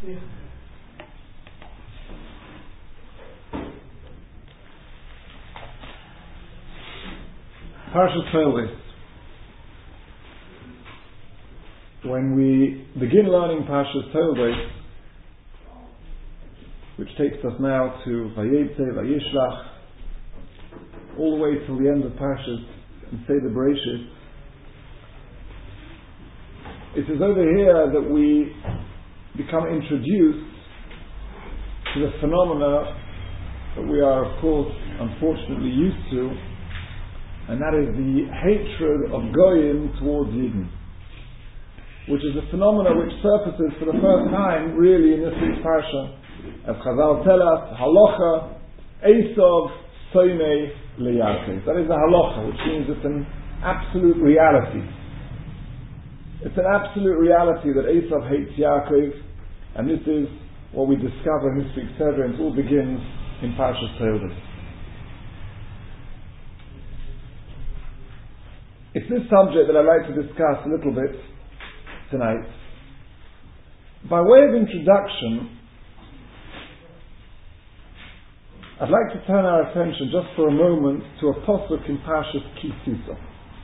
Parshas Toldos. When we begin learning Parshas Toldos, which takes us now to Vayetze, Vayishlach, all the way till the end of Parshas and Seder Bereshit, it is over here that we become introduced to the phenomena that we are, of course, unfortunately used to, and that is the hatred of Goyim towards Yidden, which is a phenomena which surfaces for the first time really in this week's parsha, as Chazal tell us, halacha Esav soinei leYaakov. That is a halacha, which means it's an absolute reality. It's an absolute reality that Esav hates Yaakov, and this is what we discover in this week's Seder, and it all begins in Parshas Toldos. It's this subject that I'd like to discuss a little bit tonight. By way of introduction, I'd like to turn our attention just for a moment to a pasuk in Parshas Ki Sisa.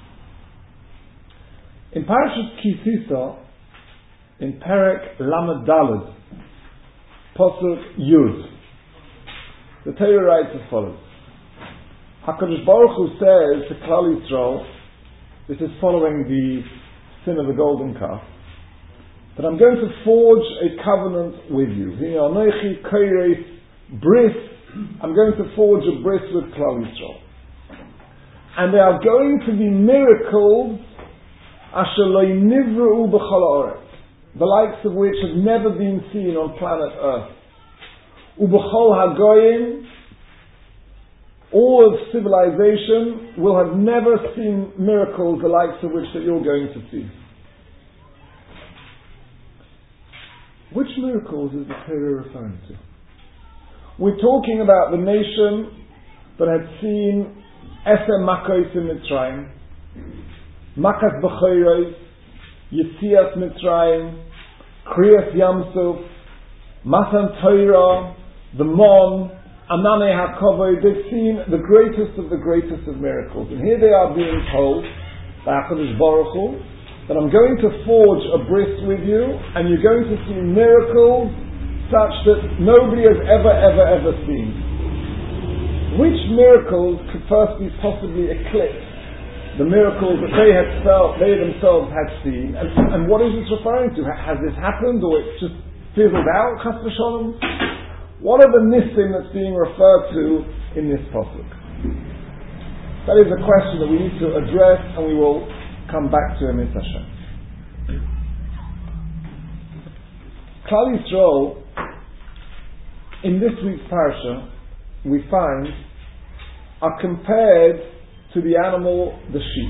In Parshas Ki Sisa, in Perek Lamed Daled, pasuk Yud, the Torah writes as follows: HaKadosh Baruch Hu says to Klal Yisrael, this is following the sin of the golden calf, that I'm going to forge a covenant with you. I'm going to forge a bris with Klal Yisrael. And there are going to be miracles asher lo nivra'u b'chol ha'aretz, the likes of which have never been seen on planet Earth. U'b'chol ha'goyim, all of civilization will have never seen miracles the likes of which that you're going to see. Which miracles is the Torah referring to? We're talking about the nation that had seen Eser Makos in Mitzrayim, Makas B'choros, Yetzias Mitzrayim, Kriyas Yamsuf, Matan Torah, the Mon, Anane HaKavod. They've seen the greatest of miracles. And here they are being told by HaKadosh Baruch Hu that I'm going to forge a bris with you, and you're going to see miracles such that nobody has ever seen. Which miracles could firstly possibly eclipse the miracles that they themselves had seen? And what is this referring to? Has this happened, or it's just fizzled out, Chas v'Shalom? What are the nissim that's being referred to in this pasuk? That is a question that we need to address, and we will come back to in Mitzvah Hashem. Klal Yisrael, in this week's parsha, we find, are compared to the animal, the sheep.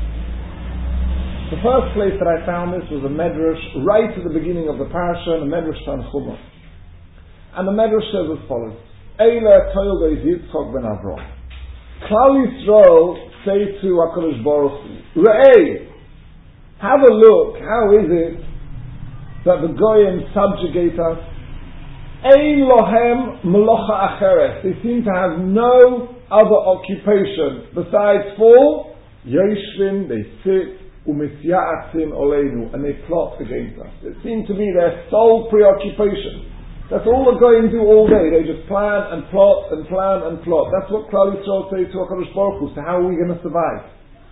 The first place that I found this was a medrash right at the beginning of the parsha, the medrash Tanchuma. And the medrash says as follows: Eila Toldos Yitzchak ben Avraham. Klal Yisrael say to HaKadosh Baruch Hu, Re'ei, have a look, how is it that the Goyim subjugate us? Ein lohem melocha acheret. They seem to have no other occupation besides fall. Yoshvin, they sit, umisya'atzim oleinu, and they plot against us. It seems to be their sole preoccupation. That's all the Goyim do all day. They just plan and plot and plan and plot. That's what Klal Yisrael say to HaKadosh Baruch Hu. So how are we going to survive?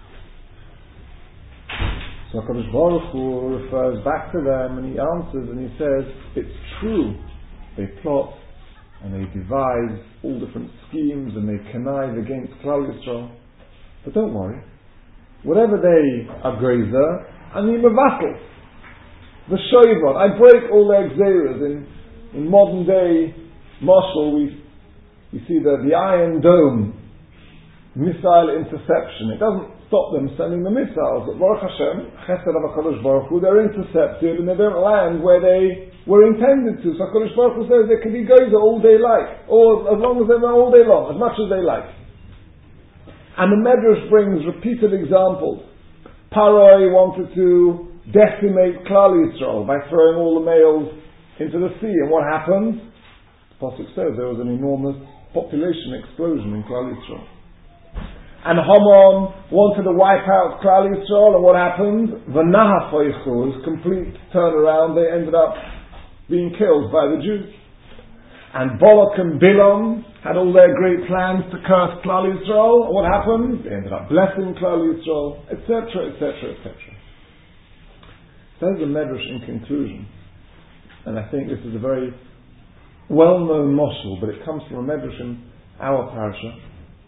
So HaKadosh Baruch Hu refers back to them, and he answers and he says, it's true. They plot and they devise all different schemes and they connive against Klal Yisrael. But don't worry. Whatever they are grazer, ani mevatel. The shoivon, I break all their gzeras. In modern day Moshul, we see the Iron Dome missile interception. It doesn't stop them sending the missiles, but Baruch Hashem, Chesed of HaKadosh Baruch Hu, they're intercepted and they don't land where they were intended to. So HaKadosh Baruch Hu says they can be gozer all they like, or as long as they're all day long, as much as they like. And the Medrash brings repeated examples. Paroi wanted to decimate Klal Yisrael by throwing all the males into the sea. And what happened? The Pasuk says there was an enormous population explosion in Klal Yisrael. And Haman wanted to wipe out Klal Yisrael, and what happened? V'nahafoichu, complete turnaround, they ended up being killed by the Jews. And Balak and Bilam had all their great plans to curse Klal Yisrael. What happened? They ended up blessing Klal Yisrael, etc., etc., etc. Says the Medrash in conclusion, and I think this is a very well-known moshel, but it comes from a Medrash in our parasha.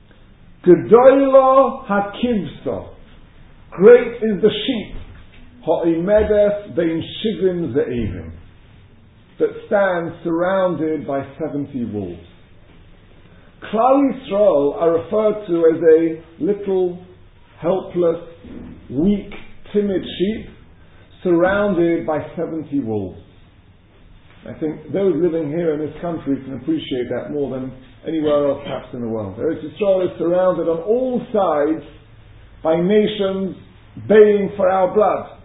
Gedoyla hakivsa, great is the sheep, ha'imedes bein shivim ze'evim, that stands surrounded by 70 wolves. Klal Yisrael are referred to as a little, helpless, weak, timid sheep surrounded by 70 wolves. I think those living here in this country can appreciate that more than anywhere else perhaps in the world. Eretz Yisrael is surrounded on all sides by nations baying for our blood.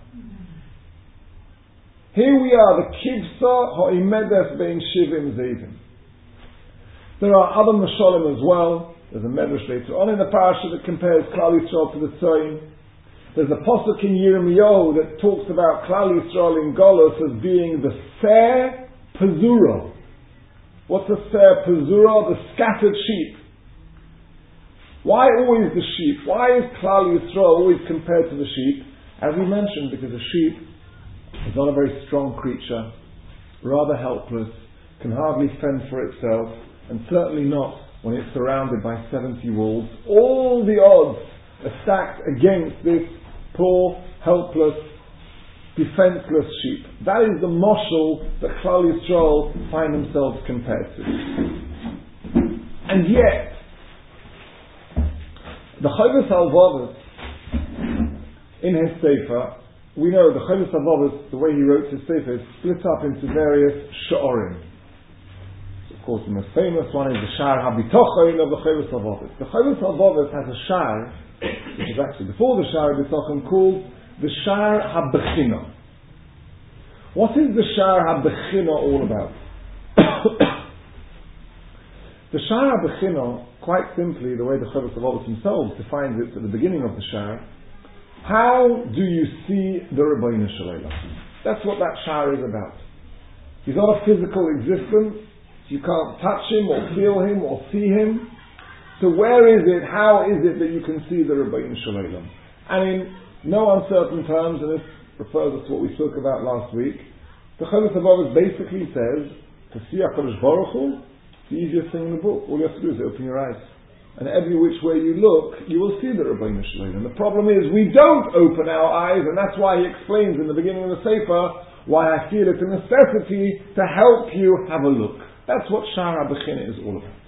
Here we are, the Kivsa Ha'imedes Bein Shivim Zevim. There are other Mashalim as well. There's a Medrash later on in the parasha that compares Klal Yisrael to the Tzoyin. There's a Pasuk in Yirmiyahu that talks about Klal Yisrael in Golus as being the Ser Pezura. What's a Ser Pezura? The scattered sheep. Why always the sheep? Why is Klal Yisrael always compared to the sheep? As we mentioned, because a sheep is not a very strong creature, rather helpless, can hardly fend for itself, and certainly not when it's surrounded by 70 wolves. All the odds are stacked against this poor, helpless, defenseless sheep. That is the moshel that Klal Yisrael find themselves compared to. And yet, the Chovos HaLevavos, in his Sefer, we know the Chovos HaLevavos, the way he wrote his Sefer, is split up into various sha'orim. Of course, the most famous one is the Sha'ar HaBitochon of the Chovos HaLevavos. The Chovos HaLevavos has a Sha'ar, which is actually before the Sha'ar HaBitochon, called the Sha'ar HaBechina. What is the Sha'ar HaBechina all about? The Sha'ar HaBechina, quite simply, the way the Chovos HaLevavos themselves defines it at the beginning of the Sha'ar, how do you see the Rebbeinu Shalom? That's what that Sha'ar is about. He's not a physical existence. You can't touch him or feel him or see him. So where is it, how is it that you can see the Rebbeinu Shalom? And in no uncertain terms, and this refers us to what we spoke about last week, the Chovos HaLevavos basically says, to see HaKadosh Baruch Hu, it's the easiest thing in the book. All you have to do is open your eyes. And every which way you look, you will see the Rebbeinu Shalom. And the problem is, we don't open our eyes, and that's why he explains in the beginning of the Sefer, why I feel it's a necessity to help you have a look. That's what Sha'ar HaBechina is all about.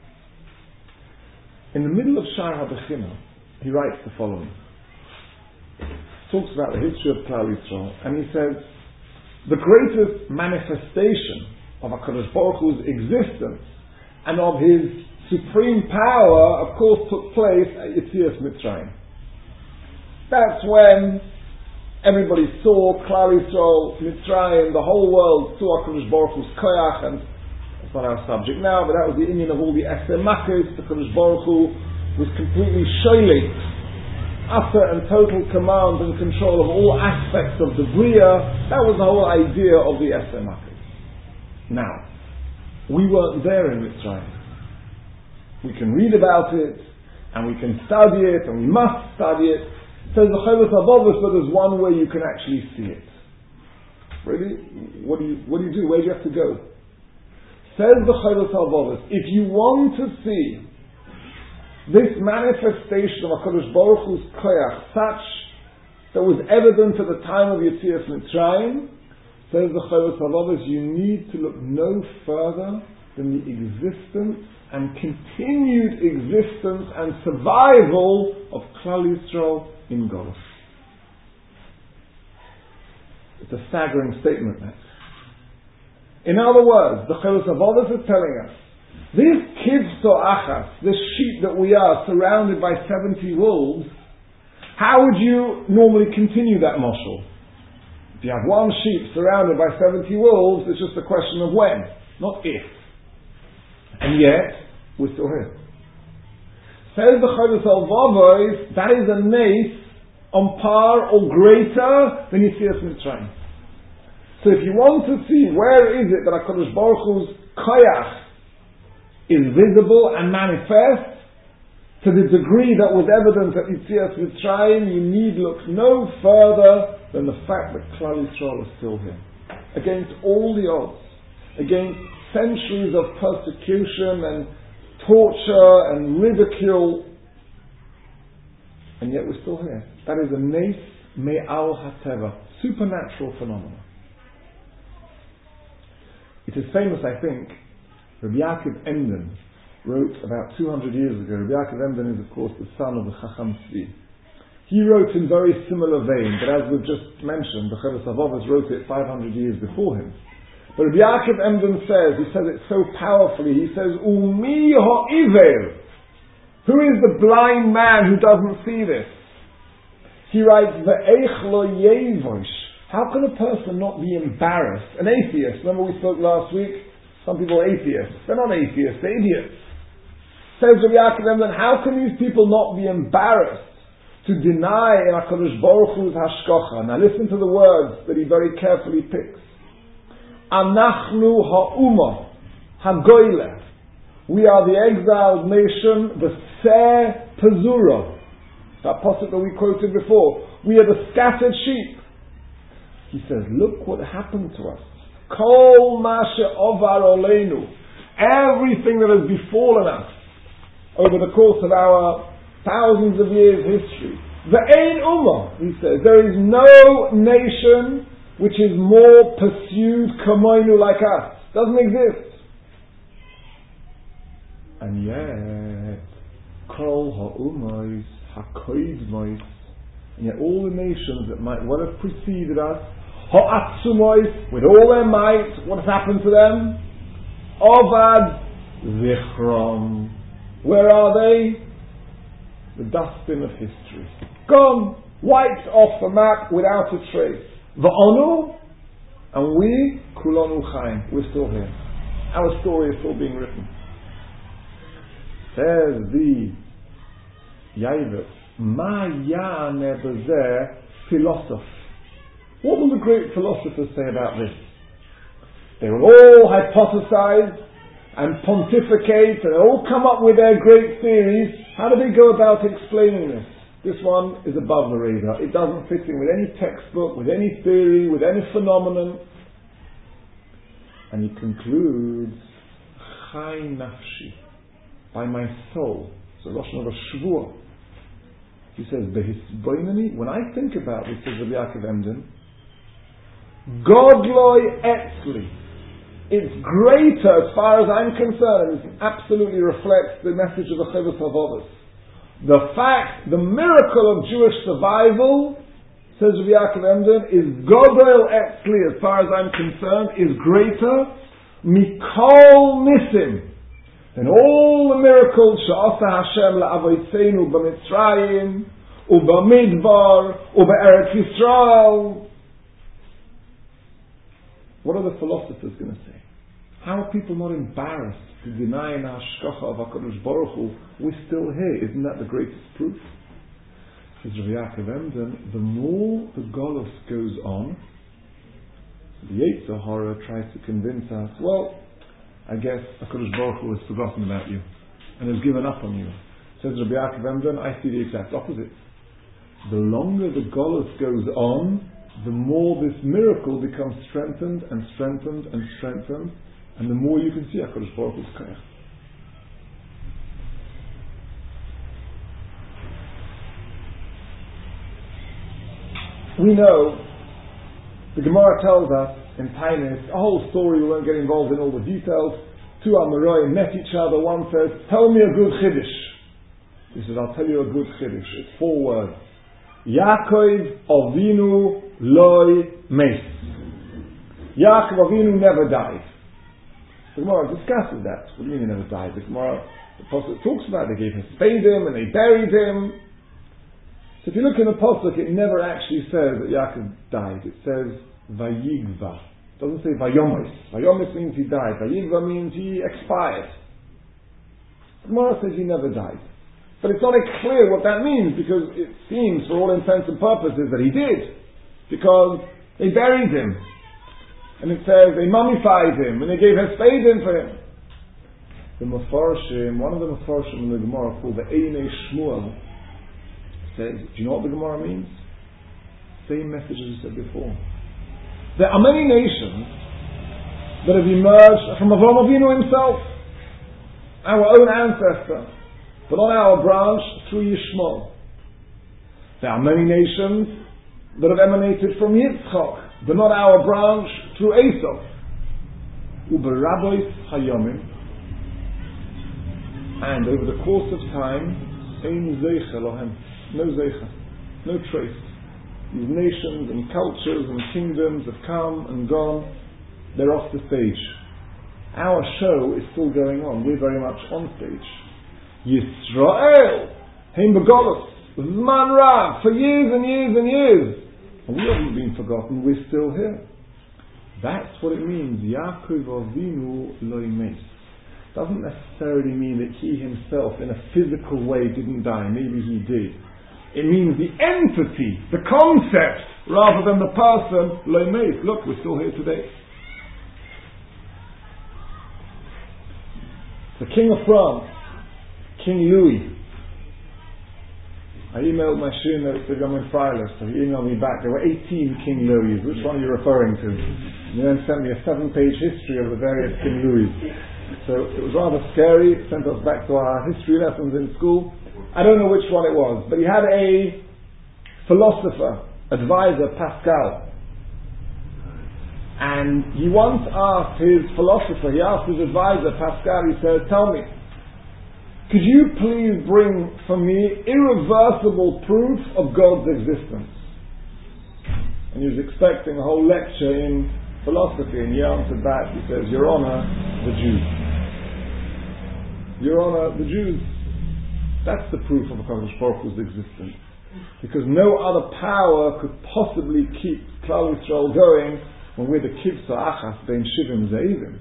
In the middle of Sha'ar HaBechina, he writes the following. Talks about the history of Klal Yisrael, and he says, the greatest manifestation of HaKadosh Baruch Hu's existence and of his supreme power, of course, took place at Yetzias Mitzrayim. That's when everybody saw Klal Yisrael, Mitzrayim, the whole world saw HaKadosh Baruch Hu's koyach, and it's not our subject now, but that was the inyan of all the Eser Makos. The HaKadosh Baruch Hu was completely sholit, utter and total command and control of all aspects of the Bria. That was the whole idea of the Eser Makos. Now, we weren't there in Mitzrayim. We can read about it, and we can study it, and we must study it. Says the Chovos HaLevavos, but there's one way you can actually see it. Really? What do you do? Where do you have to go? Says the Chovos HaLevavos, if you want to see this manifestation of HaKadosh Baruch Hu's koyach, such that was evident at the time of Yetzias Mitzrayim, says the Chovos HaLevavos, you need to look no further than the existence and continued existence and survival of Klal Yisrael in Golus. It's a staggering statement, that. In other words, the Chovos HaLevavos is telling us, this kivso achas, this sheep that we are, surrounded by 70 wolves, how would you normally continue that moshel? If you have one sheep surrounded by 70 wolves, it's just a question of when, not if. And yet, we're still here. Says the Chovos HaLevavos, that is a nace on par or greater than Yetzias Mitzrayim. So if you want to see where is it that HaKadosh Baruch Hu's koyach is visible and manifest, to the degree that was evident at Yetzias Mitzrayim, you need look no further than the fact that Klal Yisrael is still here. Against all the odds, against centuries of persecution and torture and ridicule, and yet we're still here. That is a nes me'al hateva, supernatural phenomenon. It is famous, I think, Rabbi Yaakov Emden wrote about 200 years ago. Rabbi Yaakov Emden is, of course, the son of the Chacham Tzvi. He wrote in very similar vein, but as we've just mentioned, the Chovos HaLevavos wrote it 500 years before him. But Rabbi Yaakov Emden says it so powerfully, he says, Umi ha'iver. Who is the blind man who doesn't see this? He writes, Ve'ech lo yevosh. How can a person not be embarrassed? An atheist, remember we spoke last week? Some people are atheists. They're not atheists, they're idiots. Says Rabbi Yaakov Emden, how can these people not be embarrassed to deny in HaKadosh Baruch Hu's hashgacha? Now listen to the words that he very carefully picks. Anachnu ha'uma hagoyle. We are the exiled nation, the Seh Pezura. That pasuk that we quoted before. We are the scattered sheep. He says, look what happened to us. Kol ma she'ovar oleinu. Everything that has befallen us over the course of our thousands of years history. Ve'ein ummah, he says, there is no nation which is more pursued kamoinu like us. Doesn't exist. And yet, kol ha'ummahs ha'koidmahs, and yet all the nations that might well have preceded us, ha'atzumois, with all their might, what has happened to them? Ovad zichrom. Where are they? The dustbin of history. Gone, wiped off the map without a trace. Va'onu, and we, kulonu chaim, we're still here. Our story is still being written. Says the Yaivet, Ma ya'aneh b'zeh philosoph. What will the great philosophers say about this? They will all hypothesize and pontificate and all come up with their great theories. How do they go about explaining this? This one is above the radar. It doesn't fit in with any textbook, with any theory, with any phenomenon. And he concludes, Chai nafshi, by my soul. So Rosh Hashanah Shvuah. He says, when I think about this, says Rabbi Yaakov Emden, Godloi etzli, it's greater as far as I'm concerned. It absolutely reflects the message of the Chovos HaLevavos. The fact, the miracle of Jewish survival, says Rabbi Yaakov Emden, is Godel etzli, as far as I'm concerned, is greater mikol nisim, and all the miracles she'asa Hashem la'avotzenu b'Mitzrayim u'b'Midbar u'b'Eretz Yisrael. What are the philosophers going to say? How are people not embarrassed to deny in hashgacha of HaKadosh Baruch Hu? We're still here. Isn't that the greatest proof? Says Rabbi Yaakov Emden, the more the Golus goes on, the Yetzer Hara tries to convince us, well, I guess HaKadosh Baruch Hu has forgotten about you and has given up on you. Says Rabbi Yaakov Emden, I see the exact opposite. The longer the Golus goes on, the more this miracle becomes strengthened and strengthened and strengthened, and the more you can see HaKadosh Baruch Hu's koyach. We know, the Gemara tells us in Tainis, a whole story, we won't get involved in all the details. Two Amoraim met each other, one says, tell me a good Chiddush. He says, I'll tell you a good Chiddush. It's 4 words. Yaakov Avinu loy meis. Yaakov Avinu never died. The Gemara discusses that. What do you mean he never died? The Gemara, the Prophet talks about it. They gave him spadim and they buried him. So if you look in the Pasuk, it never actually says that Yaakov died. It says Vayigva. It doesn't say Vayomis. Vayomis means he died. Vayigva means he expired. The Gemara says he never died. But it's not clear what that means, because it seems, for all intents and purposes, that he did. Because they buried him. And it says they mummified him, and they gave Hespedim for him. The Mefarshim, one of the Mefarshim in the Gemara called the Einei Shmuel, says, do you know what the Gemara means? Same message as we said before. There are many nations that have emerged from Avraham Avinu himself, our own ancestor, but on our branch through Yishmael. There are many nations that have emanated from Yitzchak, but not our branch through Esau. Uberabois Hayomim, and over the course of time, Ein Zeicha Lohem, no Zeicha, no trace. These nations and cultures and kingdoms have come and gone. They're off the stage. Our show is still going on. We're very much on stage. Yisrael, Heim Begolus, Zman Rav, for years and years and years. And we haven't been forgotten, we're still here. That's what it means. Yaakov Avinu lo yimes. Doesn't necessarily mean that he himself in a physical way didn't die. Maybe he did. It means the entity, the concept, rather than the person, lo yimes. Look, we're still here today. The King of France, King Louis. I emailed my shir to Gomen Freiler, so he emailed me back. There were 18 King Louis. Which one are you referring to? And he then sent me a 7-page history of the various King Louis. So it was rather scary. It sent us back to our history lessons in school. I don't know which one it was, but he had a philosopher, advisor, Pascal. And he once asked his philosopher, he asked his advisor, Pascal, he said, tell me, could you please bring for me irreversible proof of God's existence? And he was expecting a whole lecture in philosophy, and he answered back, he says, Your Honor, the Jews. Your Honor, the Jews. That's the proof of HaKadosh Baruch Hu's existence. Because no other power could possibly keep Klal Yisrael going when we're the Kivsa Achas Ben Shivim Zeivim.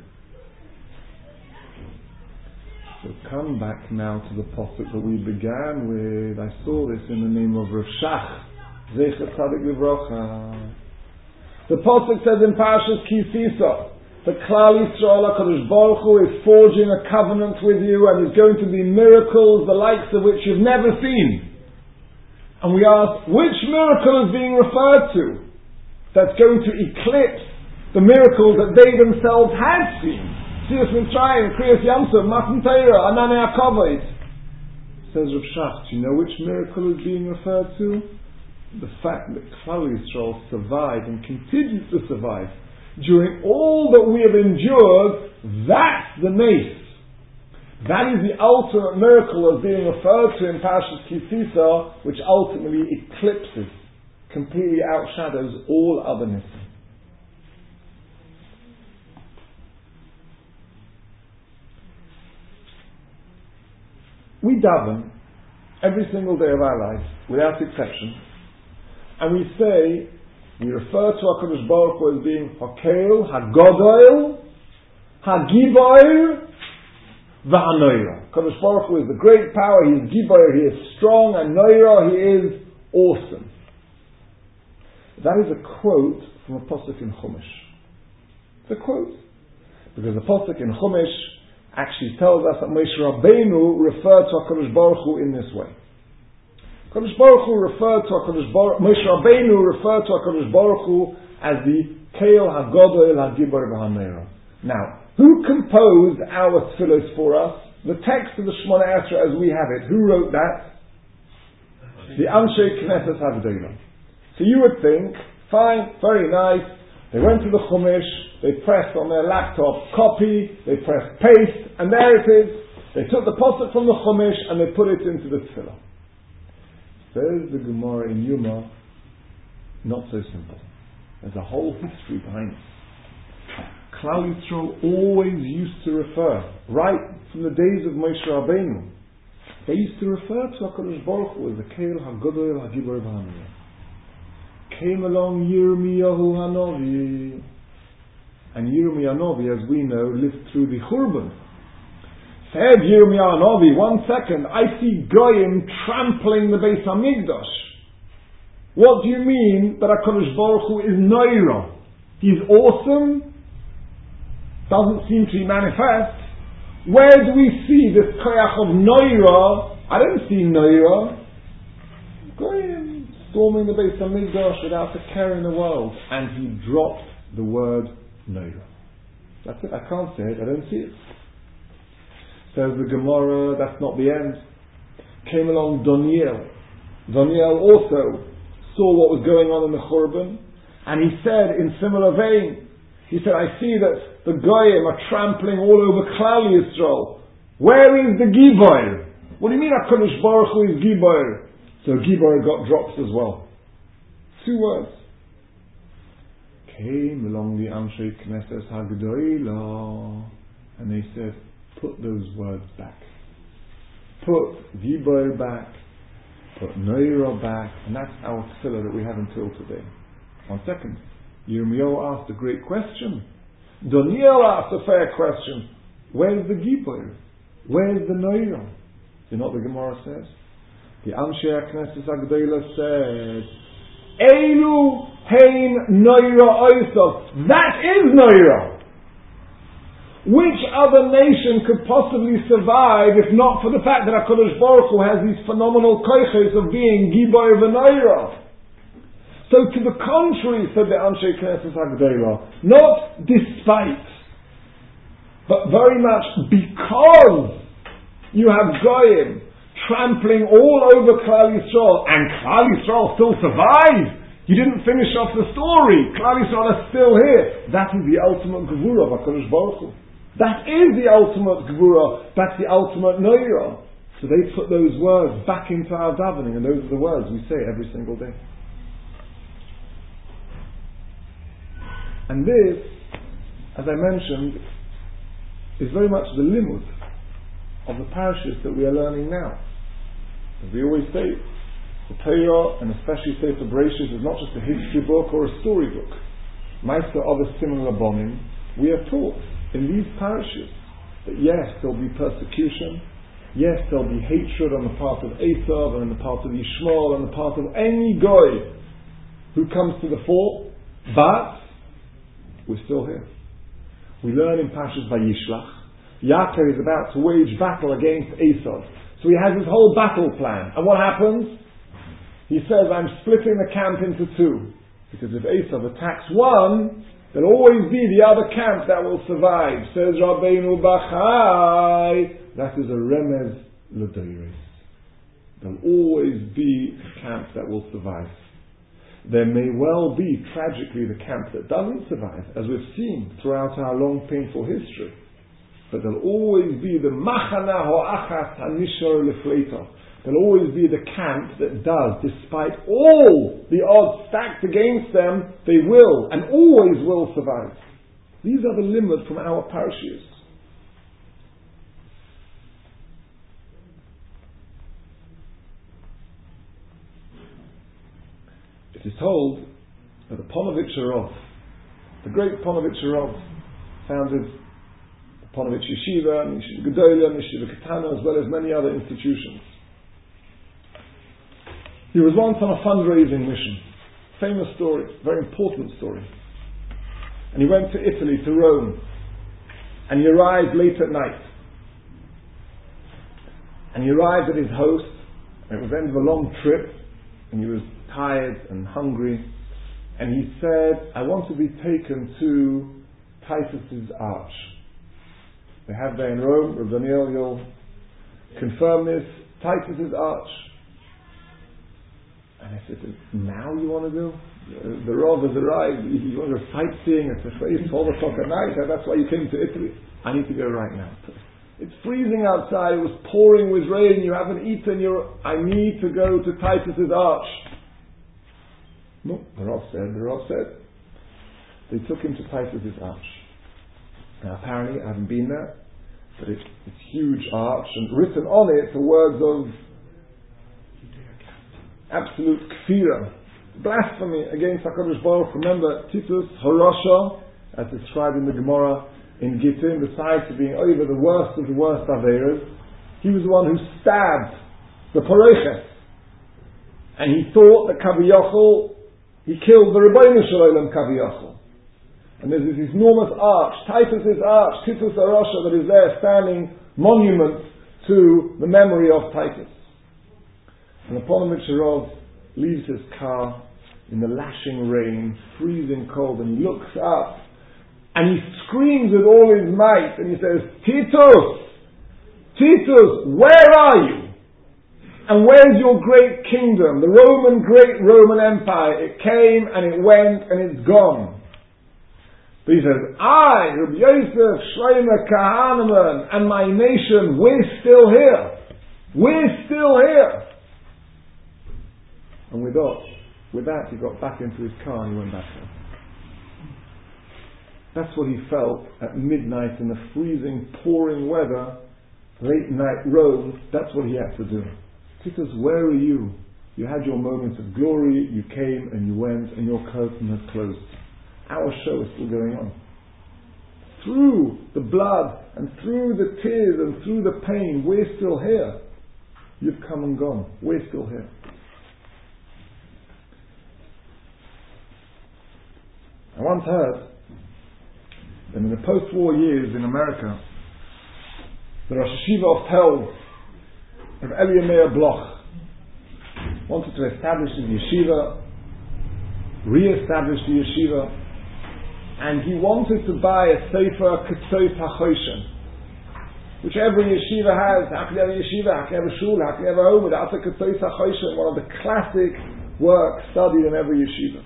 So come back now to the pasuk that we began with. I saw this in the name of Rav Shach, Zecher Tzadik Livrocha. The pasuk says in Parashas Ki Sisa that Klal Yisrael HaKadosh Baruch Hu is forging a covenant with you, and is going to be miracles the likes of which you've never seen. And we ask, which miracle is being referred to that's going to eclipse the miracles that they themselves had seen? Siyas Mitzrayim, Kriyas Yamsuf, Matan Torah, Ananei HaKavod. Says Rav Shach, do you know which miracle is being referred to? The fact that Klal Yisrael survived and continues to survive during all that we have endured. That's the mace. That is the ultimate miracle of being referred to in Parashas Ki Sisa, which ultimately eclipses, completely outshadows all other nisim. We daven every single day of our lives, without exception, and we say, we refer to HaKadosh Baruch Hu as being Hakel, HaGodol, HaGiboir, V'Hanoira. HaKadosh Baruch Hu is the great power, He is Giboir, He is strong, and Noira, He is awesome. That is a quote from a pasuk in Chumash. It's a quote. Because the pasuk in Chumash actually tells us that Moshe Rabbeinu referred to HaKadosh Baruch Hu in this way. HaKadosh Baruch Hu referred to HaKadosh Baruch Hu, Moshe Rabbeinu referred to HaKadosh Baruch Hu as the Keil HaGodol HaGibor V'Hameira. Now, who composed our tefillos for us? The text of the Shemona Esrei as we have it. Who wrote that? The Anshe Knesset HaGdolah. So you would think, fine, very nice, they went to the Chumash, they pressed on their laptop copy, they pressed paste, and there it is. They took the pasuk from the Chumash and they put it into the tefillah. Says the Gemara in Yuma, not so simple. There's a whole history behind it. Klal Yisrael always used to refer, right from the days of Moshe Rabbeinu, They used to refer to HaKadosh Baruch Hu as the Keil HaGadol HaGibor B'Hamiyah. Came along Yirmiyahu Hanavi, and Yirmiyahu Hanavi, as we know, lived through the Churban. Said Yirmiyahu Hanavi, 1 second, I see Goyim trampling the Beis Hamikdash. What do you mean that HaKadosh Baruch Hu is Noira? He's awesome, doesn't seem to be manifest. Where do we see this koyach of Noira? I don't see Noira. Goyim storming the Beis Hamikdash without a care in the world, and he dropped the word Noira. That's it. I can't say it. I don't see it. Says the Gemara. That's not the end. Came along Doniel. Doniel also saw what was going on in the Churban, and he said in similar vein. He said, I see that the Goyim are trampling all over Klal Yisrael. Where is the Gibor? What do you mean HaKadosh Baruch Hu is Gibor? So Gibor got drops as well. 2 words. Came along the Anshe Knesset HaGedolah, and they said, put those words back. Put Gibor back. Put Noira back. And that's our tefillah that we have until today. 1 second. Yirmiyahu asked a great question. Doniel asked a fair question. Where's the Gibor? Where's the Noira? You know what the Gemara says? The Anshe Knesset HaGedolah said, Eilu hein Noira oisov. That is Noira. Which other nation could possibly survive if not for the fact that HaKadosh Baruch Hu has these phenomenal koiches of being Gibor v'Noira? So to the contrary, said the Anshe Knesset HaGedolah, not despite, but very much because you have Goyim trampling all over Klal Yisrael, and Klal Yisrael still survive. You didn't finish off the story. Klal Yisrael are still here. That is the ultimate Gevurah of HaKadosh Baruch Hu. That is the ultimate Gevurah. That's the ultimate Noira. So they put those words back into our davening, and those are the words we say every single day. And this, as I mentioned, is very much the limud of the parashas that we are learning now. As we always say, the Torah, and especially Sefer Bereshis, is not just a history book or a story book. Meister other similar bonim, we are taught in these parashas that yes, there will be persecution, yes, there will be hatred on the part of Esav, and on the part of Yishmael, and on the part of any goy who comes to the fore, but we're still here. We learn in Parshas Vayishlach, Yaakov is about to wage battle against Esav. So he has his whole battle plan. And what happens? He says, I'm splitting the camp into 2. Because if Esav attacks one, there'll always be the other camp that will survive. Says Rabbeinu Bachai. That is a remez l'doros. There'll always be a camp that will survive. There may well be, tragically, the camp that doesn't survive, as we've seen throughout our long, painful history. But there'll always be the machana ho'achas hanishar lefleita. There'll always be the camp that does, despite all the odds stacked against them, they will, and always will survive. These are the limud from our parashas. It is told that the Ponovitch Rav, the great Ponovitch Rav, founded the Ponovitch Yeshiva, and Yeshiva Gedolah, and Yeshiva Ketana, as well as many other institutions. He was once on a fundraising mission. Famous story, very important story. And he went to Italy, to Rome, and he arrived late at night. And he arrived at his host, and it was the end of a long trip, and he was tired and hungry, and he said, I want to be taken to Titus's Arch. They have there in Rome. Rav Daniel, you'll confirm this. Titus's Arch. And I said, now you want to go? The Rav has arrived. You want to go sightseeing at 12 o'clock at night? That's why you came to Italy. I need to go right now. It's freezing outside. It was pouring with rain. You haven't eaten. I need to go to Titus's Arch. No, the Rav said. They took him to Titus's Arch. Now apparently, I haven't been there. But it's huge arch, and written on it are words of absolute kfira, blasphemy against HaKadosh Baruch Hu. Remember, Titus Horosha, as described in the Gemara in Gittin, besides being over the worst of the worst Averas, he was the one who stabbed the Poroches. And he thought that Kaviyachol, he killed the Rebbeinu Shalom Kaviyachol. And there's this enormous arch, Titus's arch, Titus Horosha, that is there standing monument to the memory of Titus. And upon which Rov leaves his car in the lashing rain, freezing cold, and he looks up and he screams with all his might and he says, Titus! Titus, where are you? And where's your great kingdom? The great Roman Empire. It came and it went and it's gone. But he says, I, Rabbi Yosef, Shlomo Kahaneman, and my nation, we're still here. We're still here. And with that, he got back into his car and he went back home. That's what he felt at midnight in the freezing, pouring weather, late night Rome. That's what he had to do. Titus, where are you? You had your moments of glory, you came and you went, and your curtain has closed. Our show is still going on. Through the blood, and through the tears, and through the pain, we're still here. You've come and gone. We're still here. I once heard that in the post-war years in America, the Rosh Yeshiva of Tel, Rav Elia Meir Bloch, wanted to establish the yeshiva, re-establish the yeshiva, and he wanted to buy a Sefer Ketzois HaChoshen, which every yeshiva has. How can you have a yeshiva? How can you have a shul? How can you have a home without a Ketzois HaChoshen? One of the classic works studied in every yeshiva.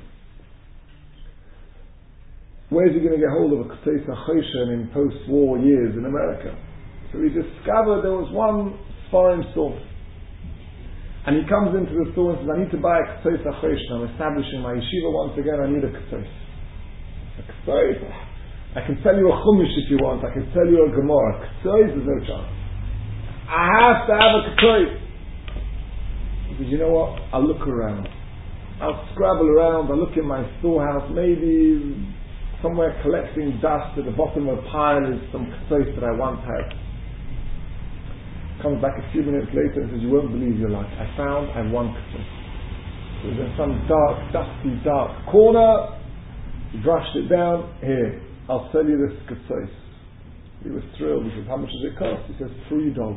Where's he going to get hold of a Ketzois HaChoshen in post-war years in America? So he discovered there was one foreign store. And he comes into the store and says, I need to buy a Ketzois HaChoshen. I'm establishing my yeshiva once again. I need a Ketzois. A Ketzois? I can tell you a Chumash if you want. I can tell you a Gemara. Ketzois is no chance. I have to have a Ketzois. He says, you know what? I'll look around. I'll scrabble around. I'll look in my storehouse. Maybe somewhere collecting dust at the bottom of a pile is some Ketzois that I once had. Comes back a few minutes later and says, you won't believe your luck. I found one Ketzois. It was in some dark, dusty, dark corner. He brushed it down. Here, I'll sell you this Ketzois. He was thrilled. He says, how much does it cost? He says, $3. $3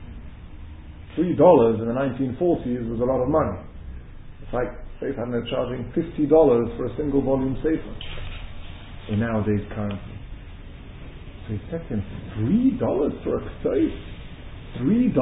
in the 1940s was a lot of money. It's like, say, if they're charging $50 for a single volume Sefer in nowadays currency. So he said to him, $3 for a Ketzois? $3?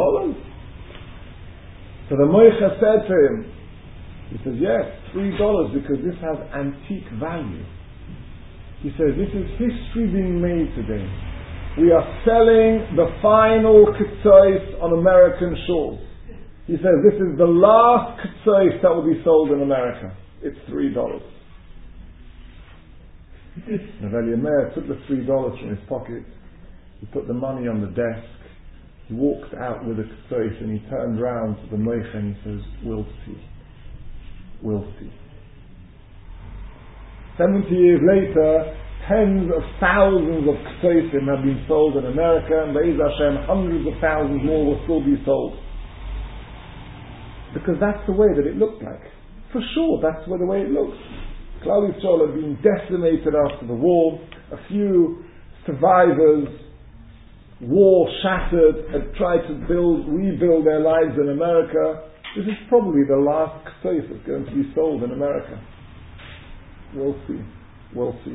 So the Moicha said to him, he says, yes, $3 because this has antique value. He says, this is history being made today. We are selling the final Ketzois on American shores. He says, this is the last Ketzois that will be sold in America. It's $3. Rav Elia Meir took the $3 from his pocket. He put the money on the desk. He walked out with a Ketzois and he turned round to the Moicha and he says, we'll see. We'll see. 70 years later, tens of thousands of Ketzoisim have been sold in America, and Be'ez Hashem, hundreds of thousands more will still be sold. Because that's the way that it looked like. For sure, that's the way it looks. Klal Yisrael had been decimated after the war. A few survivors, war shattered, had tried to rebuild their lives in America. This is probably the last Ketzois that's going to be sold in America. We'll see. We'll see.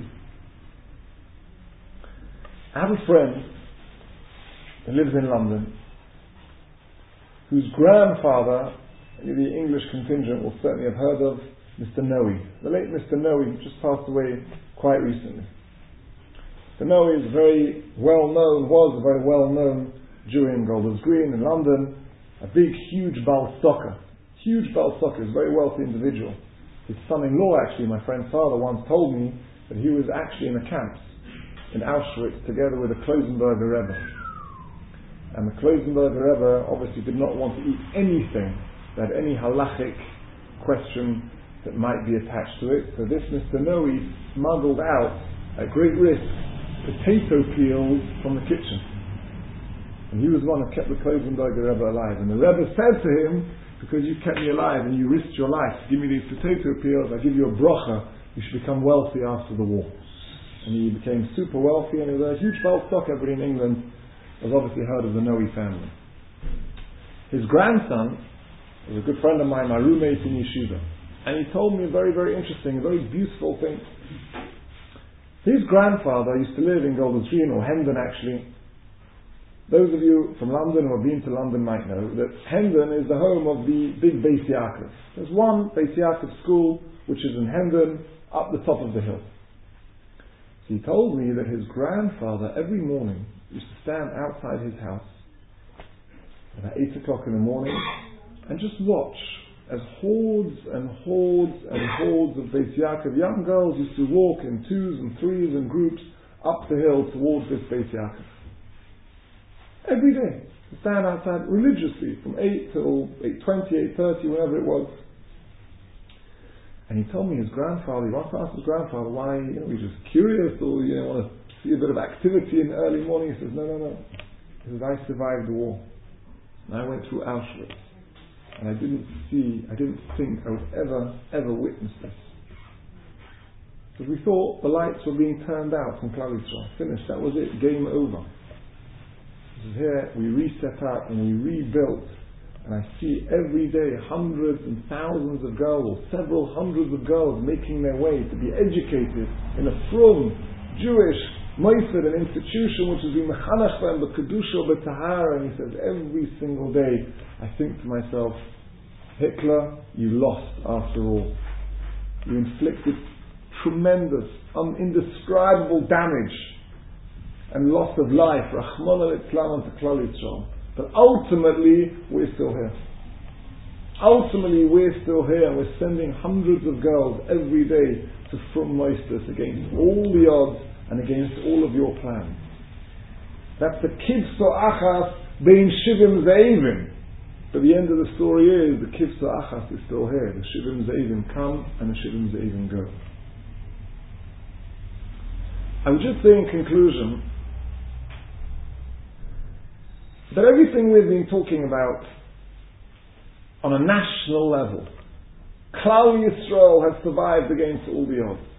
I have a friend who lives in London whose grandfather, the English contingent will certainly have heard of, Mr. Noe. The late Mr. Noe just passed away quite recently. Mr. Noe is was a very well-known Jew in Golders Green in London, a big, huge Baal Stocker. Huge Baal Stocker, is a very wealthy individual. His son-in-law, actually, my friend's father, once told me that he was actually in the camps in Auschwitz together with the Klosenberger Rebbe. And the Kloisenberger Rebbe obviously did not want to eat anything that had any halachic question that might be attached to it. So this Mr. Noe smuggled out, at great risk, potato peels from the kitchen. And he was the one who kept the Kloisenberger Rebbe alive. And the Rebbe said to him, because you kept me alive and you risked your life to give me these potato peels, I give you a bracha, you should become wealthy after the war. And he became super wealthy, and he was a huge wealth stock. Everybody in England has obviously heard of the Noe family. His grandson was a good friend of mine, my roommate in yeshiva, and he told me a very, very interesting, a very beautiful thing. His grandfather used to live in Golders Green, or Hendon actually. Those of you from London who have been to London might know that Hendon is the home of the big Beis Yaakov. There's one Beis Yaakov school which is in Hendon, up the top of the hill. So he told me that his grandfather every morning used to stand outside his house about 8 o'clock in the morning and just watch as hordes and hordes and hordes of Beis Yaakov young girls used to walk in 2s and 3s and groups up the hill towards this Beis Yaakov. Every day, to stand outside religiously from 8 till 8:20, 8:30, whenever it was. And he told me his grandfather, he once asked his grandfather why, he's just curious or want to see a bit of activity in the early morning. He says, no. He says, I survived the war. And I went through Auschwitz. And I didn't think I would ever witness this. Because we thought the lights were being turned out from Klal Yisrael. Finished, that was it, game over. Here we reset up and we rebuilt, and I see every day hundreds and thousands of girls, or several hundreds of girls making their way to be educated in a frum, Jewish, moifed, an institution which has been mechanech them, the kedusha, the tahara. And he says, every single day I think to myself, Hitler, you lost after all. You inflicted tremendous, indescribable damage and loss of life, Rachmana litzlan, to Klal Yisrael. But ultimately, we're still here. Ultimately, we're still here, and we're sending hundreds of girls every day to Frum Moistus against all the odds and against all of your plans. That's the Kivso Achas bein Shivim Ze'evim. But the end of the story is, the Kivso Achas is still here. The Shivim Ze'evim come, and the Shivim Ze'evim go. I would just say in conclusion, that everything we've been talking about on a national level, Klal Yisrael has survived against all the odds.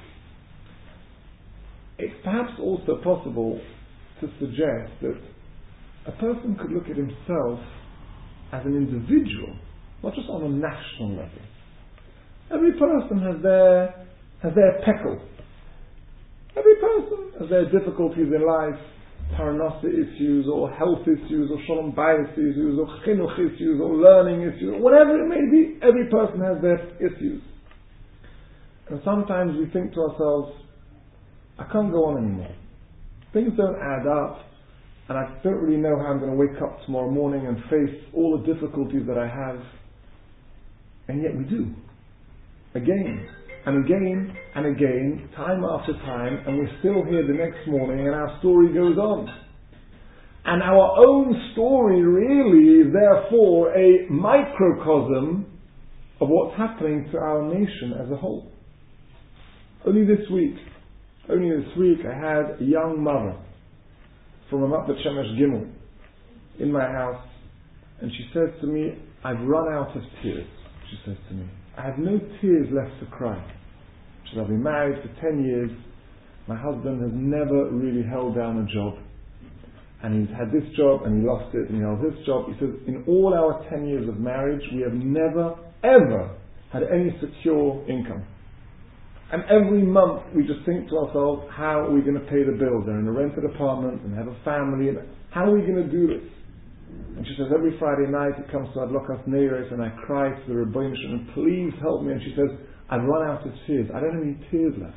It's perhaps also possible to suggest that a person could look at himself as an individual, not just on a national level. Every person has their peckle. Every person has their difficulties in life, parnasa issues, or health issues, or shalom bayis issues, or chinuch issues, or learning issues, whatever it may be. Every person has their issues. And sometimes we think to ourselves, I can't go on anymore. Things don't add up, and I don't really know how I'm going to wake up tomorrow morning and face all the difficulties that I have. And yet we do. Again and again and again, time after time, and we're still here the next morning, and our story goes on. And our own story really is therefore a microcosm of what's happening to our nation as a whole. Only this week I had a young mother from Ramat Bet Shemesh Gimel in my house, and she says to me, I've run out of tears. She says to me, I have no tears left to cry. She says, I've been married for 10 years. My husband has never really held down a job. And he's had this job and he lost it and he held this job. He says, in all our 10 years of marriage, we have never, ever had any secure income. And every month we just think to ourselves, how are we going to pay the bills? They're in a rented apartment and they have a family. And how are we going to do this? And she says, every Friday night it comes to Adlokas Neiros and I cry to the Rebbeinu Shalom, please help me. And she says, I've run out of tears. I don't have any tears left.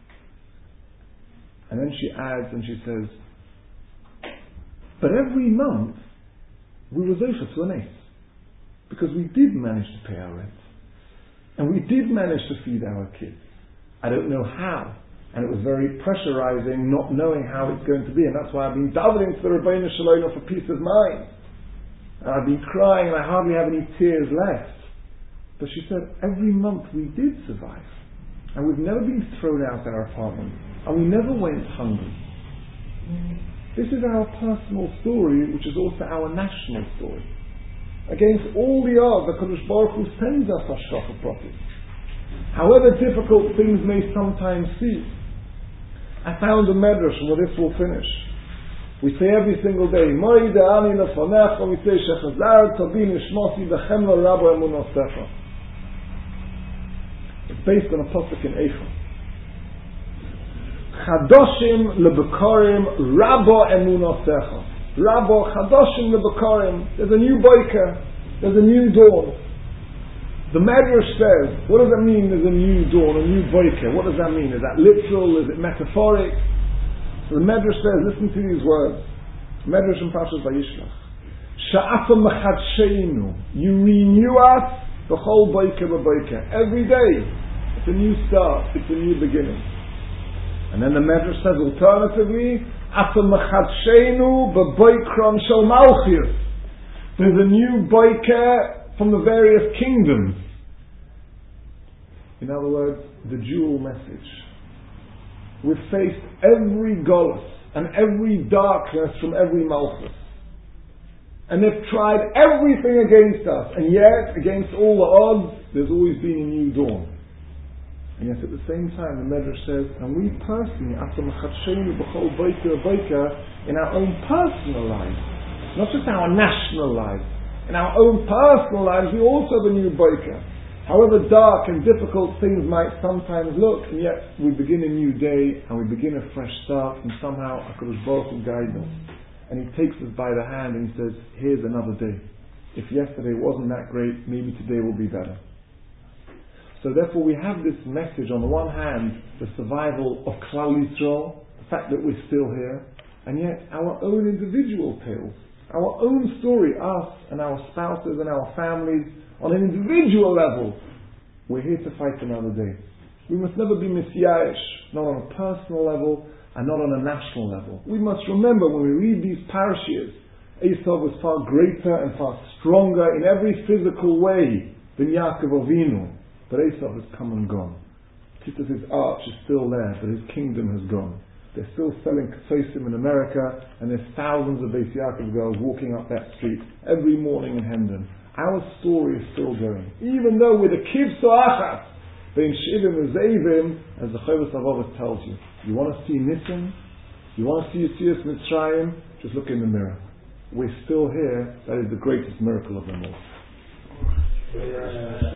And then she adds and she says, but every month we were zocha to an ace. Because we did manage to pay our rent. And we did manage to feed our kids. I don't know how. And it was very pressurizing, not knowing how it's going to be. And that's why I've been davening to the Rebbeinu Shalom for peace of mind. And I've been crying and I hardly have any tears left. But she said, every month we did survive. And we've never been thrown out of our apartment. And we never went hungry. This is our personal story, which is also our national story. Against all the odds, the Kadosh Baruch Hu sends us Hashgacha Pratis. However difficult things may sometimes seem. I found a medrash, and with this we'll finish. We say every single day, Mori de'ani lefanecha, we say, Shechazar tabin ishmosi v'chemla rabo emunosecha. It's based on a pasuk in Eicha. Chadoshim lebekorim rabo emunosecha. Rabo chadoshim lebekorim. There's a new boiker. There's a new dawn. The Medrash says, what does that mean there's a new dawn, a new boiker? What does that mean? Is that literal? Is it metaphoric? So the Medrash says, listen to these words. Medrash in Parshas Vayishlach. Sha'atam mechadsheinu. You renew us the whole boiker b'boiker. Every day. It's a new start. It's a new beginning. And then the Medrash says, alternatively, Atam mechadsheinu b'boikram shel malchus. There's a new boiker from the various kingdoms. In other words, the dual message. We've faced every golus and every darkness from every malchus. And they've tried everything against us, and yet, against all the odds, there's always been a new dawn. And yet at the same time, the Medrash says, and we personally, in our own personal lives, not just our national lives, in our own personal lives, we also have a new boiker. However dark and difficult things might sometimes look, and yet we begin a new day, and we begin a fresh start, and somehow HaKadosh Baruch Hu guides us. And He takes us by the hand and He says, here's another day. If yesterday wasn't that great, maybe today will be better. So therefore we have this message, on the one hand, the survival of Klal Yisrael, the fact that we're still here, and yet our own individual tales, our own story, us and our spouses and our families, on an individual level, we're here to fight another day. We must never be misyayish, not on a personal level and not on a national level. We must remember when we read these parashiyos, Esau was far greater and far stronger in every physical way than Yaakov Avinu. But Esau has come and gone. His arch is still there, but his kingdom has gone. They're still selling ksosim in America, and there's thousands of Beis Yaakov girls walking up that street every morning in Hendon. Our story is still going. Even though with a kivso achas, bein shivim and zeivim, as the Chovos HaLevavos tells you. You want to see Nisim? You want to see Yetzias Mitzrayim? Just look in the mirror. We're still here. That is the greatest miracle of them all.